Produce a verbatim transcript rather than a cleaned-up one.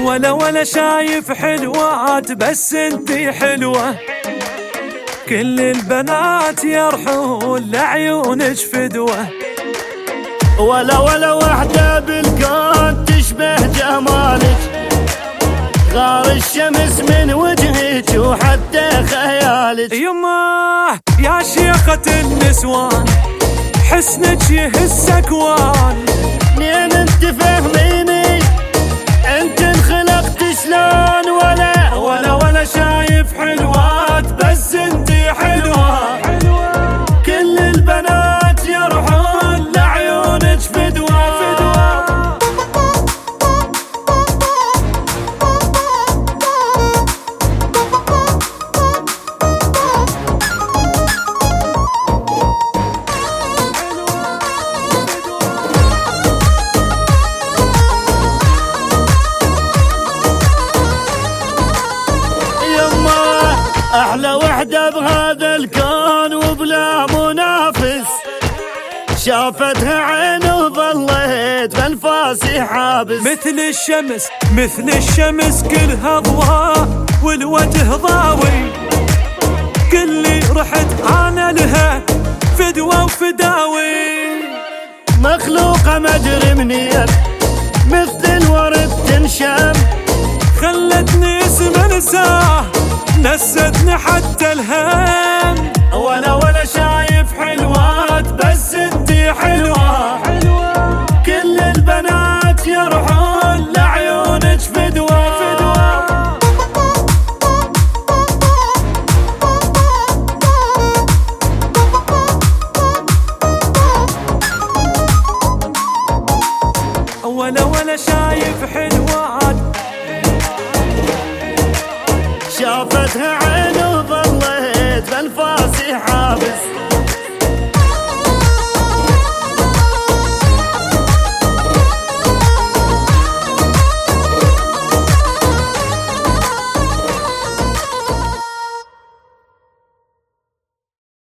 ولا ولا شايف حلوات بس انتي حلوة، كل البنات يرحون لعيونك فدوة. ولا ولا وحدة بالكون تشبه جمالك، غار الشمس من وجهك وحتى خيالك. يماه يا شيخة النسوان حسنك يهز اكوان، منين انت فهميني انت انخلقت شلون؟ ولا ولا ولا شايف حلوات بس انتي حلوة، كل البنات يرحون لعيونك فدوة فدوة. أحلى وحدة بهذا الكون وبلا منافس، شافتها عين وظليت بأنفاسي حابس. مثل الشمس مثل الشمس كلها ضواء والوجه ضاوي، كلي رحت أنا لها فدوة وفداوي. مخلوقة مدري منين مثل الورد تنشم، خلتني اسم انساه نستني حتى الهم. ولا ولا شايف حلوات بس انتي حلوة، كل البنات يرحون لعيونك فدوة فدوة. ولا ولا شايف حلوات شافتها